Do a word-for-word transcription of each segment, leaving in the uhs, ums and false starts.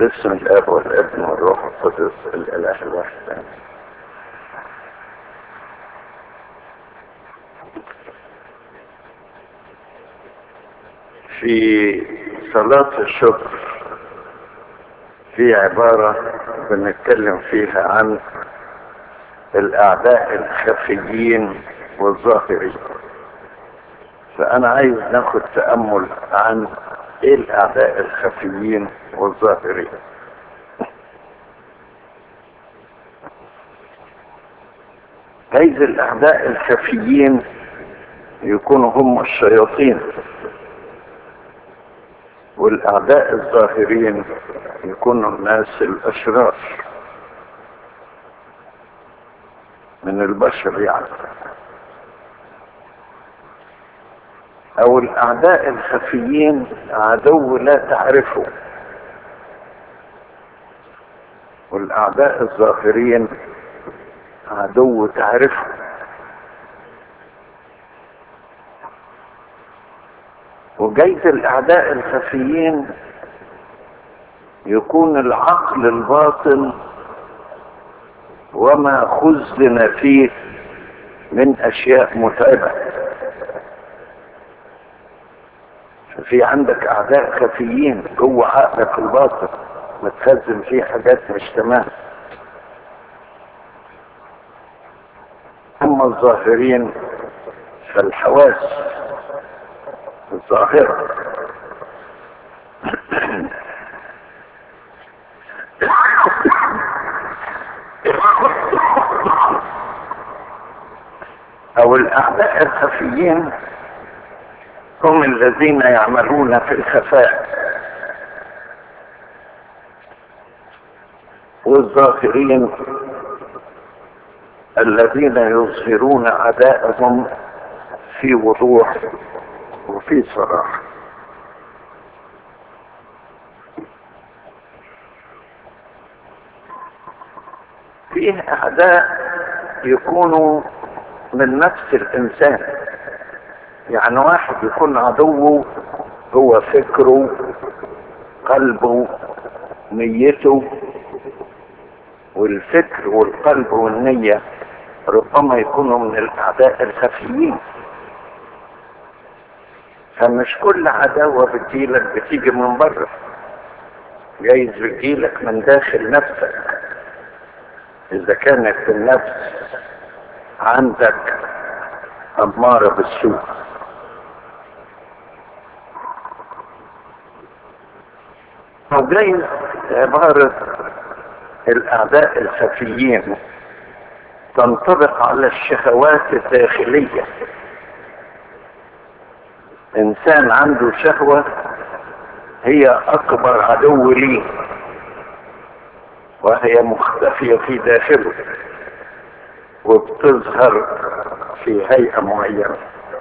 باسم الاب والابن والروح القدس الاله الواحد آمين. في صلاة الشكر في عبارة بنتكلم فيها عن الأعداء الخفيين والظاهرين، فأنا عايز ناخد تأمل عن إيه الأعداء الخفيين والظاهرين. جايز الأعداء الخفيين يكونوا هم الشياطين، والأعداء الظاهرين يكونوا الناس الأشرار من البشر يعني. أو الأعداء الخفيين عدو لا تعرفه، والأعداء الظاهرين عدو تعرفه. وجايز الأعداء الخفيين يكون العقل الباطن وما خزن فيه من أشياء متعبة. ففي عندك أعداء خفيين جوه عقلك الباطن متخزن فيه حاجات مش تمام. أما الظاهرين فالحواس الظاهرة أو الأعداء الخفيين هم الذين يعملون في الخفاء، والظاهرين الذين يظهرون عداءهم في وضوح وفي صراحة. فيه أعداء يكونوا من نفس الإنسان، يعني واحد يكون عدوه هو فكره قلبه نيته، والفكر والقلب والنية ربما يكونوا من الأعداء الخفيين. فمش كل عداوة بتجيلك بتيجي من بره، جايز بتجيلك من داخل نفسك. إذا كانت النفس عندك أمارة بالسوء. وجايز عبارة الأعداء الخفيين تنطبق على الشهوات الداخلية. إنسان عنده شهوة هي أكبر عدو ليه، وهي مختفية في داخله وبتظهر في هيئة معينة.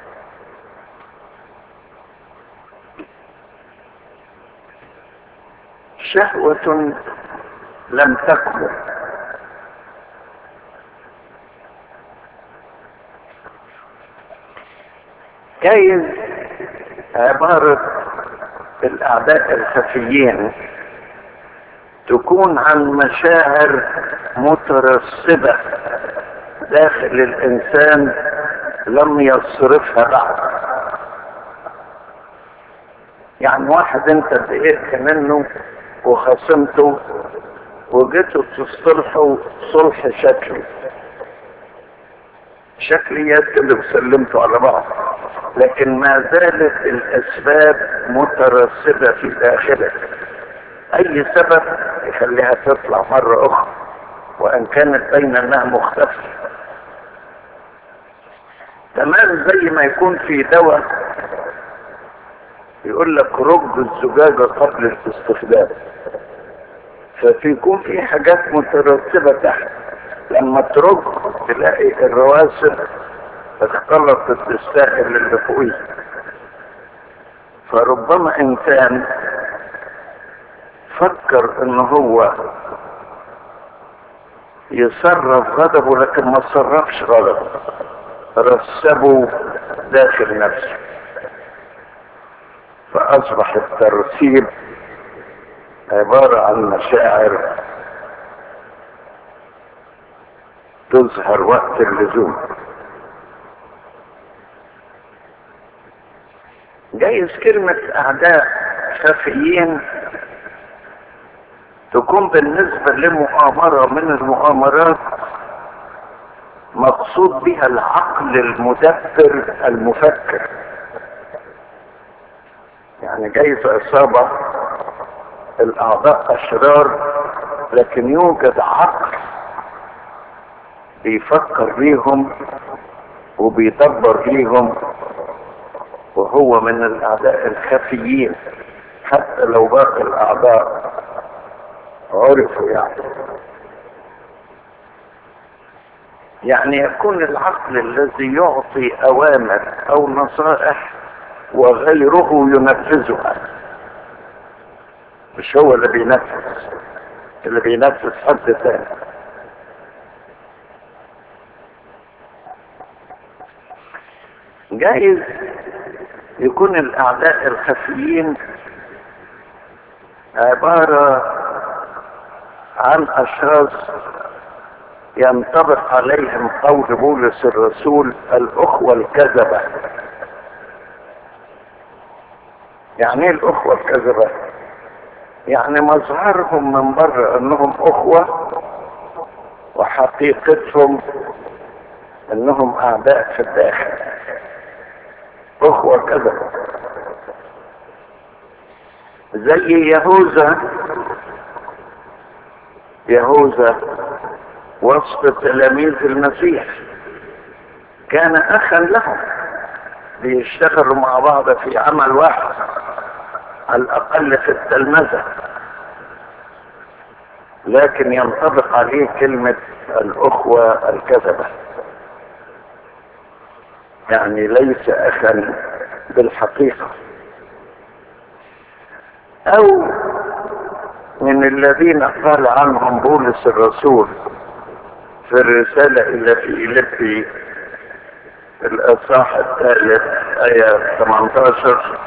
شهوة لم تكمل، جايز عبارة الأعداء الخفيين تكون عن مشاعر مترسبة داخل الإنسان لم يصرفها بعد. يعني واحد انت اتضايقت منه وخصمته وجيتوا تصطلحوا صلح شكلي شكليات كده وسلمتوا على بعض، لكن ما زالت الأسباب مترسبة في داخلك. أي سبب يخليها تطلع مرة أخرى وإن كانت بين أنها مختفية. تمام زي ما يكون في دواء يقول لك رج الزجاجة قبل الاستخدام، ففيكون في حاجات مترتبة تحت، لما ترج تلاقي الرواسب اختلطت بالسائل اللي فوقيه. فربما انسان فكر ان هو يصرف غضبه لكن ما صرفش غضبه، رسبه داخل نفسه، فاصبح الترسيب عبارة عن مشاعر تظهر وقت اللزوم. جايز كلمة أعداء خفيين تكون بالنسبة لمؤامرة من المؤامرات مقصود بها العقل المدبر المفكر. يعني جايز إصابة الأعضاء أشرار، لكن يوجد عقل بيفكر ليهم وبيدبر ليهم، وهو من الأعداء الخفيين حتى لو باقي الأعضاء عرفوا. يعني يعني يكون العقل الذي يعطي أوامر أو نصائح وغيره ينفذها، مش هو اللي بينفذ، اللي بينفذ حد ثاني. جايز يكون الأعداء الخفيين عبارة عن أشخاص ينطبق عليهم قول بولس الرسول الأخوة الكذبة. يعني ايه الأخوة الكذبة؟ يعني مظهرهم من بره انهم أخوة وحقيقتهم انهم أعداء في الداخل. أخوة كذبة زي يهوذا. يهوذا وسط تلاميذ المسيح كان أخا لهم، بيشتغلوا مع بعض في عمل واحد على الأقل في التلمذة، لكن ينطبق عليه كلمة الأخوة الكذبة، يعني ليس أخا بالحقيقة. أو من الذين قال عنهم بولس الرسول في الرسالة إلى فيليبي الإصحاح الثالث آية ثمانية عشر: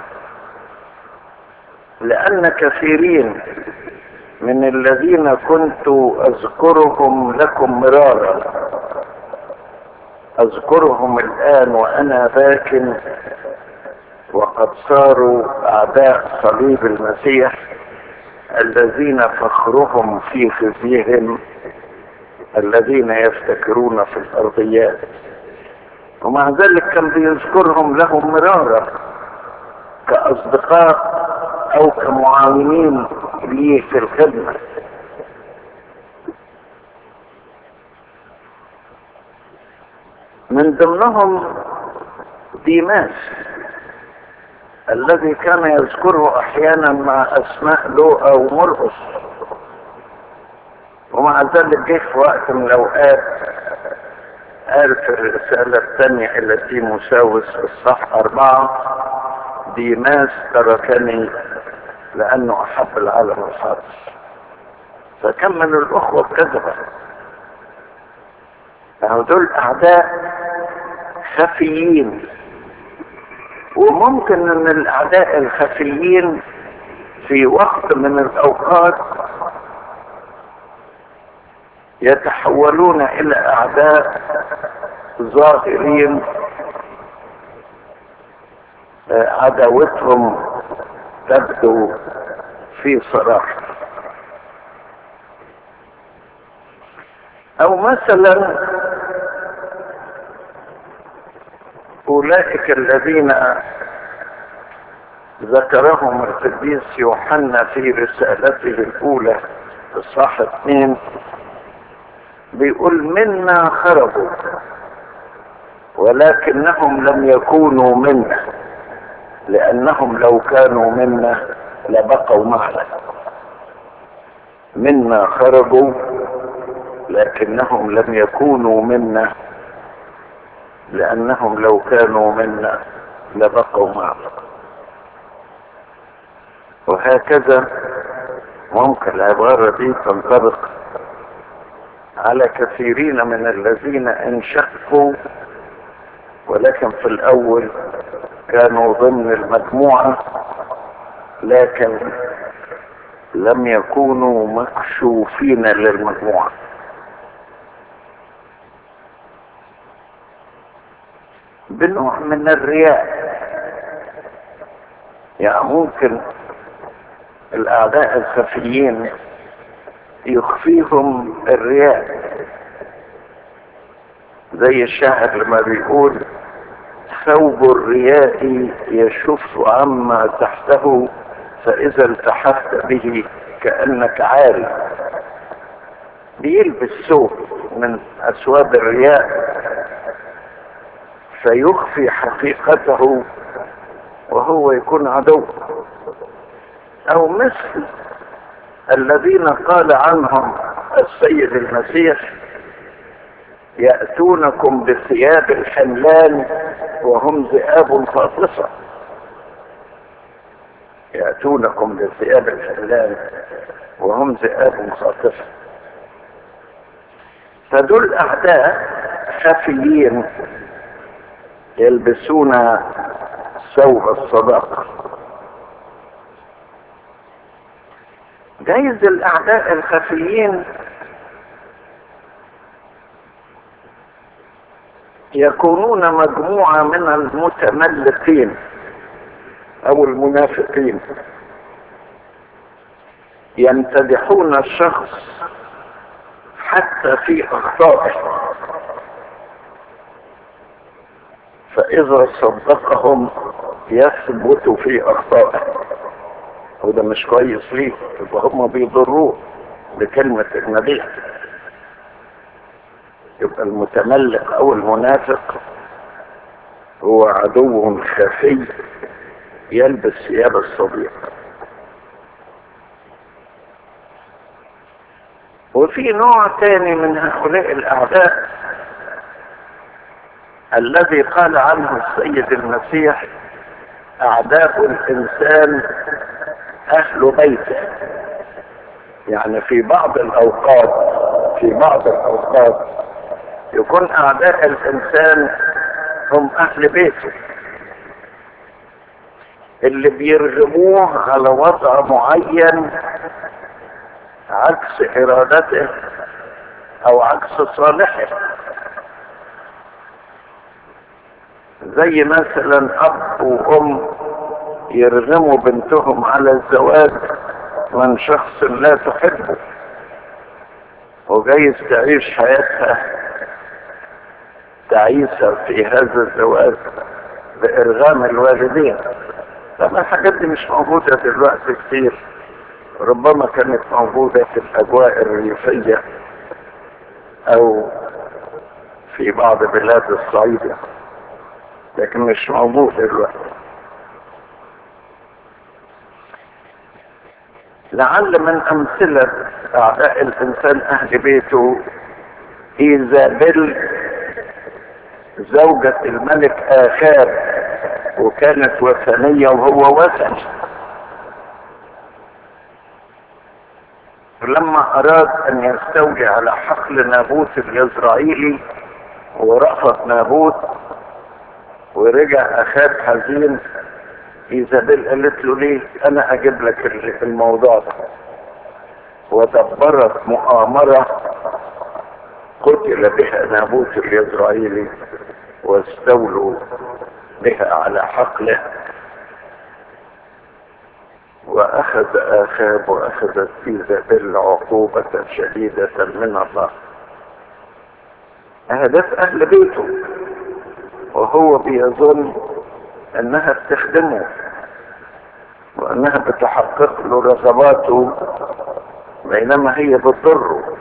لأن كثيرين من الذين كنت أذكرهم لكم مرارا أذكرهم الآن وأنا باكٍ، وقد صاروا أعداء صليب المسيح، الذين فخرهم في خزيهم، الذين يفتكرون في الأرضيات. ومع ذلك كان بيذكرهم لهم مرارا كأصدقاء أو كمعاونين ليه في الخدمة. من ضمنهم ديماس الذي كان يذكره احيانا مع اسماء لوقا ومرقس، ومع ذلك جه في وقت من الاوقات قال في الرسالة الثانية الى تيموثاوس الصح أربعة: ديماس تركني لأنه أحب العالم الحاضر. فكم من الأخوة الكذبة، دول أعداء خفيين. وممكن أن الأعداء الخفيين في وقت من الأوقات يتحولون إلى أعداء ظاهرين عداوتهم تبدو في صراحة. أو مثلا أولئك الذين ذكرهم القديس يوحنا في رسالته الأولى الصح اثنين، بيقول: منا خرجوا ولكنهم لم يكونوا منا، لأنهم لو كانوا منا لبقوا معنا. منا خرجوا لكنهم لم يكونوا منا، لأنهم لو كانوا منا لبقوا معنا. وهكذا ممكن العبارة دي تنطبق على كثيرين من الذين انشقوا، ولكن في الأول كانوا ضمن المجموعة، لكن لم يكونوا مكشوفين للمجموعة. بنوع من الرياء. يعني ممكن الأعداء الخفيين يخفيهم الرياء، زي الشاعر لما بيقول: ثوب الرياء يشف عما تحته، فإذا التحفت به كأنك عاري. بيلبس ثوب من أثواب الرياء فيخفي حقيقته وهو يكون عدو. أو مثل الذين قال عنهم السيد المسيح: يأتونكم بثياب الحملان وهم ذئاب خاطفة. يأتونكم بثياب الحملان وهم ذئاب خاطفة. فدول أعداء خفيين يلبسون ثوب الصداقة. جايز الأعداء الخفيين يكونون مجموعة من المتملقين أو المنافقين، يمتدحون الشخص حتى في أخطائه، فإذا صدقهم يثبت في أخطائه. وده مش كويس ليه، يبقى هم بيضروه بكلمة المديح. يبقى المتملق أو المنافق هو عدو خفي يلبس ثياب الصديق. وفي نوع تاني من هؤلاء الأعداء الذي قال عنه السيد المسيح: أعداء الإنسان أهل بيته. يعني في بعض الأوقات في بعض الأوقات يكون أعداء الإنسان هم أهل بيته، اللي بيرغموه على وضع معين عكس إرادته أو عكس صالحه. زي مثلا أب وأم يرغموا بنتهم على الزواج من شخص لا تحبه، وجايز تعيش حياتها تعيسة في هذا الزواج بإرغام الوالدين. طبعا الحاجات دي مش موجودة دلوقتي كتير، ربما كانت موجودة في الأجواء الريفية أو في بعض بلاد الصعيد، لكن مش موجود دلوقتي. لعل من أمثلة أعداء الإنسان أهل بيته إيزابيل زوجة الملك آخاب، وكانت وثنية وهو وثني. لما أراد أن يستولي على حقل نابوت اليزرعيلي ورفض نابوت ورجع أخاب حزين، إيزابيل قالت له: ليه؟ أنا أجيب لك الموضوع ده. ودبرت مؤامرة قتل بها نابوت اليزرعيلي واستولوا بها على حقله، وأخذ آخاب وأخذت إيزابيل عقوبة شديدة من الله. أهداف أهل بيته وهو بيظن أنها بتخدمه وأنها بتحقق له رغباته، بينما هي بتضره.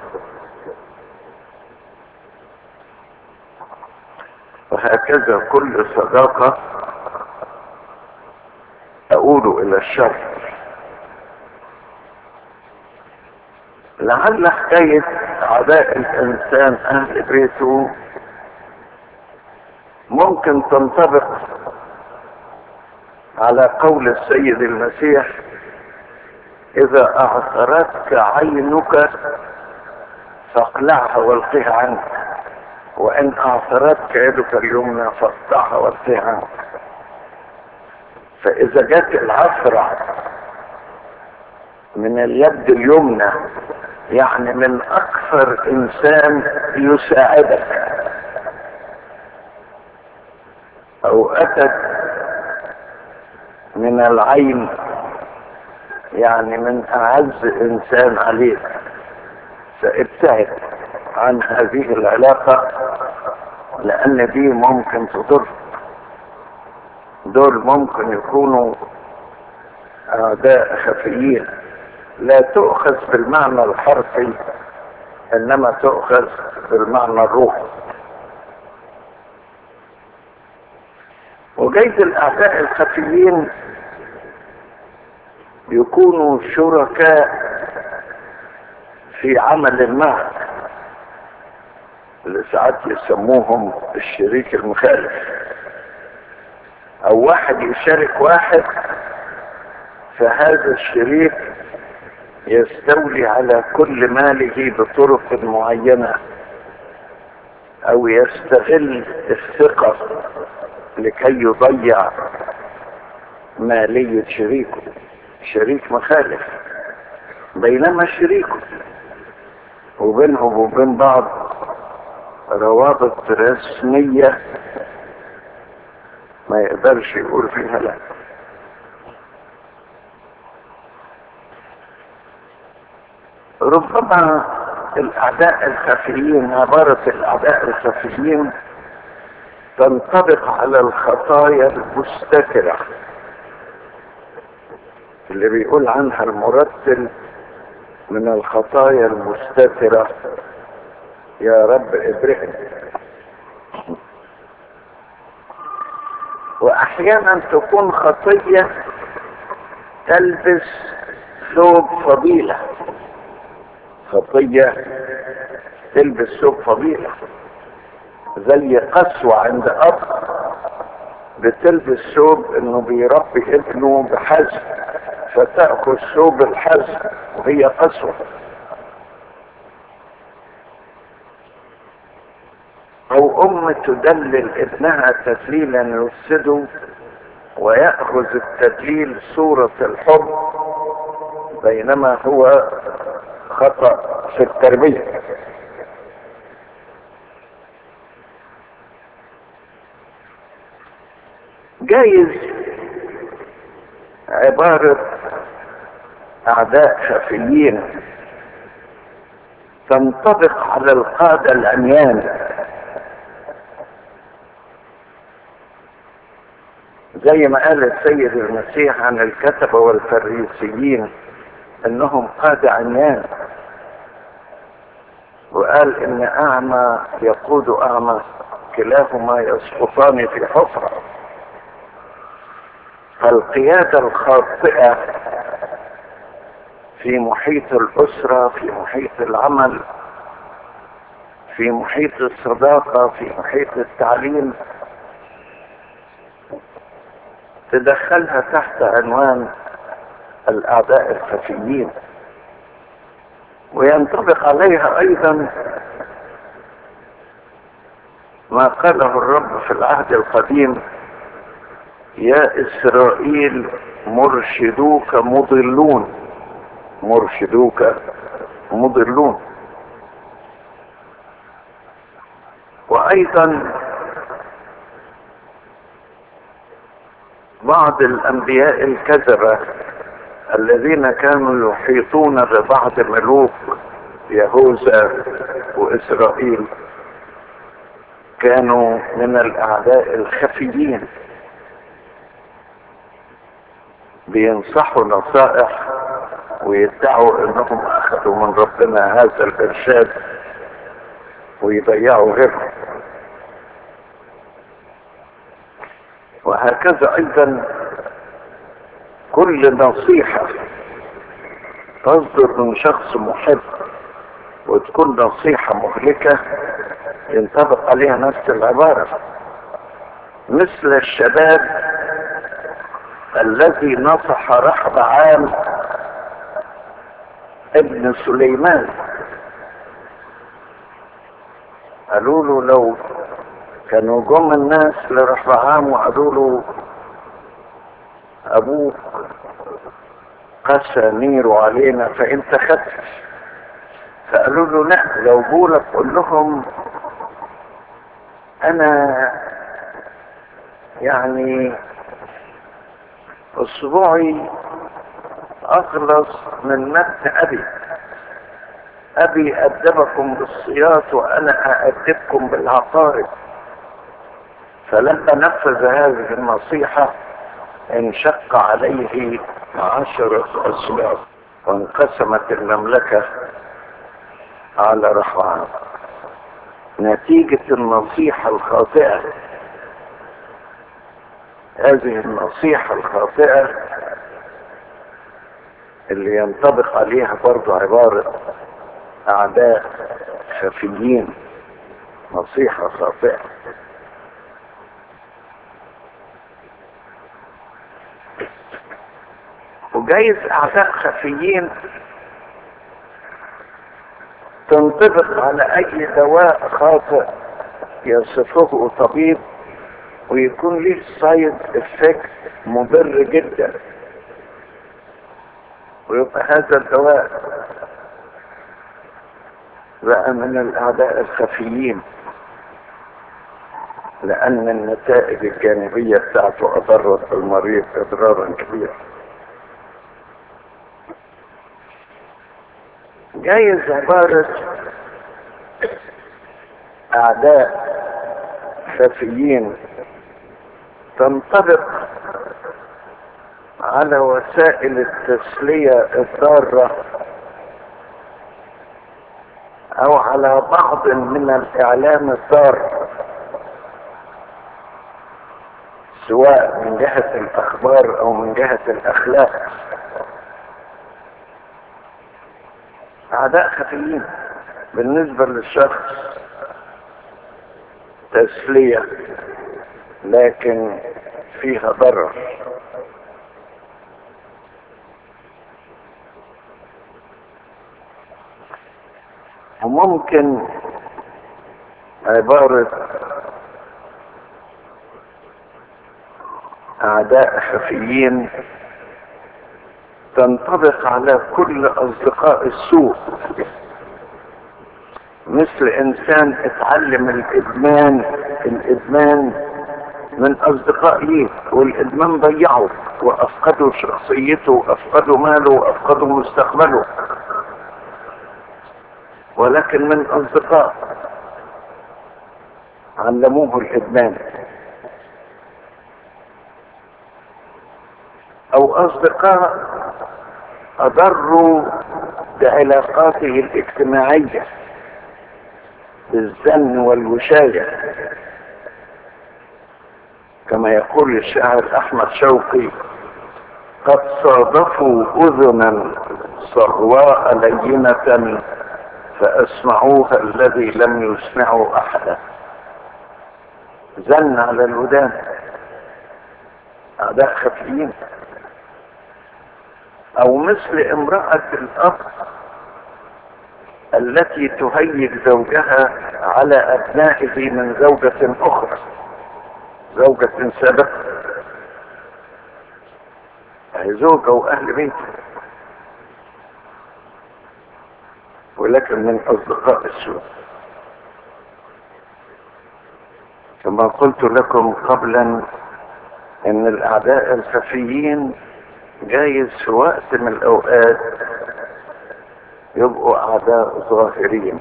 وهكذا كل صداقة تؤول إلى الشر. لعل حكاية عداء الإنسان أهل بيته ممكن تنطبق على قول السيد المسيح: إذا أعثرتك عينك فاقلعها والقها عنك، وإن أعثرتك يدك اليمنى فاقطعها والقها عنك. فإذا جت العثرة من اليد اليمنى، يعني من اكثر انسان يساعدك. او اتت من العين، يعني من اعز انسان عليك. فابتعد عن هذه العلاقة، لان دي ممكن تضر. دول ممكن يكونوا اعداء خفيين، لا تؤخذ بالمعنى الحرفي، انما تؤخذ بالمعنى الروحي. وجيد الاعداء الخفيين يكونوا شركاء في عمل معك، اللي ساعات يسموهم الشريك المخالف، او واحد يشارك واحد، فهذا الشريك يستولي على كل ماله بطرق معينة، او يستغل الثقة لكي يضيع مالية شريكه. شريك مخالف، بينما شريكه وبينهم وبين بعض روابط رسمية ما يقدرش يقول فيها لا. ربما الاعداء الخفيين، عبارة الاعداء الخفيين تنطبق على الخطايا المستترة اللي بيقول عنها المرتل: من الخطايا المستترة يا رب ابرئني. واحيانا تكون خطية تلبس ثوب فضيلة، خطية تلبس ثوب فضيلة، زي قسوة عند اب بتلبس ثوب انه بيربي ابنه بحزم، فتأخذ ثوب الحزم وهي قسوة. او ام تدلل ابنها تدليلا يفسده، ويأخذ التدليل صورة الحب، بينما هو خطأ في التربية. جايز عبارة اعداء خفيين تنطبق على القادة العميان، زي ما قال السيد المسيح عن الكتبة والفريسيين انهم قادة عميان، وقال ان اعمى يقود اعمى كلاهما يسقطان في حفرة. فالقيادة الخاطئة في محيط الأسرة، في محيط العمل، في محيط الصداقة، في محيط التعليم، تدخلها تحت عنوان الأعداء الخفيين. وينطبق عليها أيضا ما قاله الرب في العهد القديم: يا إسرائيل مرشدوك مضلون، مرشدوك مضلون. وأيضا بعض الأنبياء الكذبة الذين كانوا يحيطون ببعض ملوك يهوذا وإسرائيل كانوا من الأعداء الخفيين، بينصحوا نصائح ويدعوا انهم اخذوا من ربنا هذا الارشاد ويضيعوا غيرهم. وهكذا ايضا كل نصيحة تصدر من شخص محب وتكون نصيحة مهلكة ينطبق عليها نفس العبارة، مثل الشباب الذي نصح رحبعام ابن سليمان. قالوا له لو كانوا جم الناس لرحبعام وقالوا له ابوك قسى نيره علينا فانت خدت. فقالوا له لا، لو جولك قول لهم انا يعني اصبعي اخلص من مد ابي، ابي ادبكم بالصياط وانا اادبكم بالعقارب. فلما نفذ هذه النصيحة انشق عليه عشرة أسباب وانقسمت المملكة على رحوان نتيجة النصيحة الخاطئة. هذه النصيحة الخاطئة اللي ينطبق عليها برضو عبارة أعداء خفيين، نصيحة خاطئة. وجايز أعداء خفيين تنطبق على أي دواء خاطئ يصفه طبيب ويكون له سايد افكت مضر جدا، ويبقى هذا الدواء بقى من الأعداء الخفيين لأن النتائج الجانبية بتاعته أضرت المريض إضرارا كبيرا. جايز عبارة أعداء خفيين تنطبق على وسائل التسلية الضارة أو على بعض من الإعلام الضار، سواء من جهة الأخبار أو من جهة الأخلاق. أعداء خفيين بالنسبة للشخص تسلية لكن فيها ضرر. وممكن عبارة أعداء خفيين تنطبق على كل أصدقاء السوء، مثل إنسان اتعلم الإدمان الإدمان من أصدقاء ليه، والإدمان ضيعه وأفقدوا شخصيته وأفقدوا ماله وأفقدوا مستقبله، ولكن من أصدقاء علموه الإدمان، أو أصدقاء أضروا بعلاقاته الاجتماعية بالزن والوشاية، كما يقول الشاعر أحمد شوقي: قد صادفوا أذنا صغواء لينة فأسمعوها الذي لم يسمعوا أحدا. زن على الودان، أعداء خفيين. أو مثل امرأة الأب التي تهيج زوجها على أبنائه من زوجة أخرى، زوجة سابقة، أي زوجة وأهل بيته، ولكن من أصدقاء السوء. كما قلت لكم قبلا إن الأعداء الخفيين جايز في وقت من الأوقات يبقوا أعداء ظاهرين،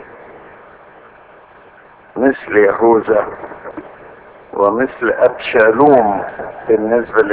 مثل يهوذا ومثل أبشالوم بالنسبة